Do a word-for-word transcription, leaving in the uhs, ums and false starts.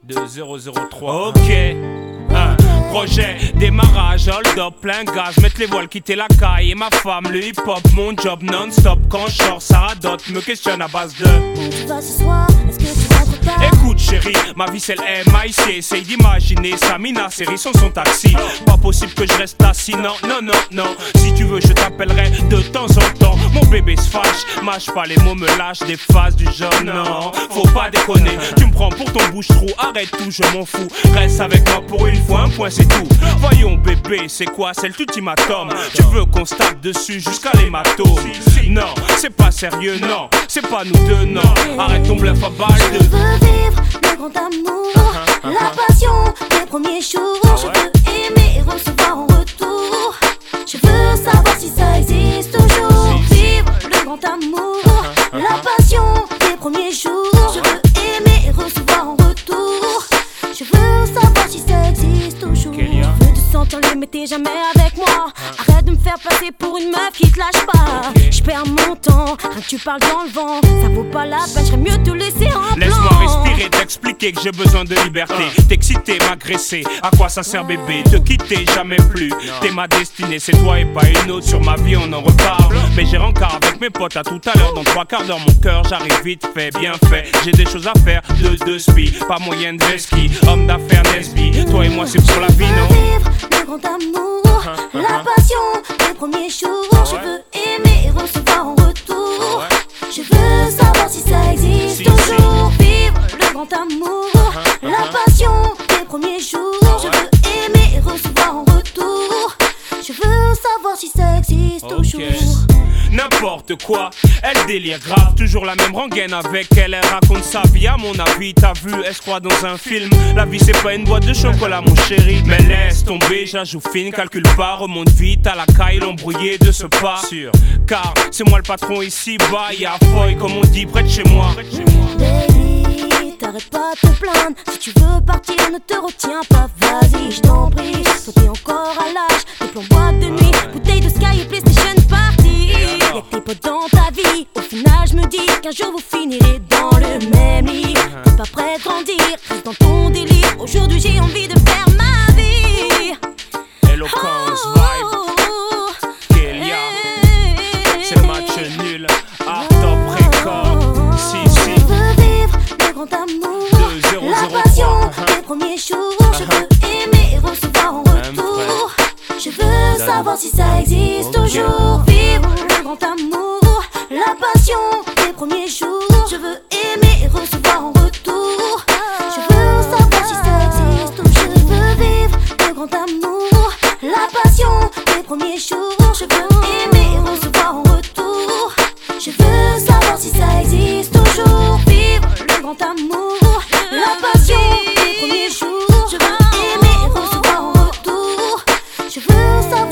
deux zéro zéro trois. Ok. Un projet, démarrage, hold up, plein gaz, mettre les voiles, quitter la caille. Et ma femme, le hip hop, mon job non-stop. Quand je sors, ça radote, me questionne à base de où tu vas ce soir, est-ce que tu rentres pas? Écoute chérie, ma vie c'est le M I C. Essaye d'imaginer Samina, série sans son taxi. Pas possible que je reste assis, non, non, non, non. Si tu veux je t'appellerai de temps en temps. Mon bébé se fâche, mâche pas les mots, me lâche des phases du genre non. Faut pas déconner, tu me prends pour ton bouche-trou. Arrête tout, je m'en fous, reste avec moi pour une fois, un point c'est tout. Voyons bébé, c'est quoi, c'est l'ultimatum. Tu veux qu'on se tape dessus jusqu'à l'hématome? Non, c'est pas sérieux, non, c'est pas nous deux, non. Arrête ton bluff à balle de... Je veux vivre le grand amour, la passion des premiers jours. Je veux aimer et recevoir en retour. Je veux savoir si ça existe toujours. Vivre le grand amour, la passion des premiers jours. Je veux aimer et recevoir en retour. Je veux savoir si ça existe toujours. Je veux te sentir libre mais t'es jamais avec moi. Arrête de me faire passer pour une meuf qui te lâche pas. Je perds mon temps, rien que tu parles dans le vent. Ça vaut pas la peine, j'aimerais mieux te laisser en blanc. Laisse-moi respirer, t'expliquer que j'ai besoin de liberté. T'exciter, m'agresser, à quoi ça sert bébé? Te quitter, jamais plus. T'es ma destinée, c'est toi et pas une autre. Sur ma vie on en reparle. Mais j'ai rencard avec mes potes à tout à l'heure. Dans trois quarts d'heure mon cœur, j'arrive vite fait, bien fait. J'ai des choses à faire, de deux spi. Pas moyen de ski, homme d'affaires Nesby. Toi et moi c'est pour la vie, non? Vivre le grand amour, la passion des premiers jours. Je veux aimer et recevoir en retour. Je veux savoir si ça existe toujours. Vivre le grand amour, la passion des premiers jours. Je veux aimer et recevoir en retour. Je veux savoir si ça existe toujours. N'importe quoi, elle délire grave, toujours la même rengaine avec elle, elle raconte sa vie à mon avis, t'as vu, elle se croit dans un film, la vie c'est pas une boîte de chocolat mon chéri, mais laisse tomber, j'ajoute fine, calcule pas, remonte vite à la caille, l'embrouillé de ce pas, sûr, car c'est moi le patron ici, bas, y'a Foy comme on dit près de chez moi. Baby, t'arrêtes pas de te plaindre, si tu veux partir ne te retiens pas, vas-y je t'en prie, toi t'es encore à l'âge, des plans boîte de nuit, bouteille de Sky et PlayStation Party. Y'a que tes potes dans ta vie. Au final je me dis qu'un jour vous finirez dans le même lit. T'es pas prêt de grandir, reste dans ton délire. Aujourd'hui j'ai envie de faire ma vie. Eloquence, vibe, Kélia, c'est le match nul. Art top record, si si. Je veux vivre le grand amour, la passion des premiers jours. Je veux aimer et recevoir en retour. Je veux savoir si ça existe toujours. Vivre le grand amour, la passion des premiers jours. Je veux aimer et recevoir en retour. Je veux savoir si ça existe toujours. Je veux vivre le grand amour, la passion des premiers jours. Je veux aimer et recevoir en retour. Je veux savoir si ça existe toujours. Vivre le grand amour, la passion des premiers jours. Je veux aimer et recevoir en retour. Je veux savoir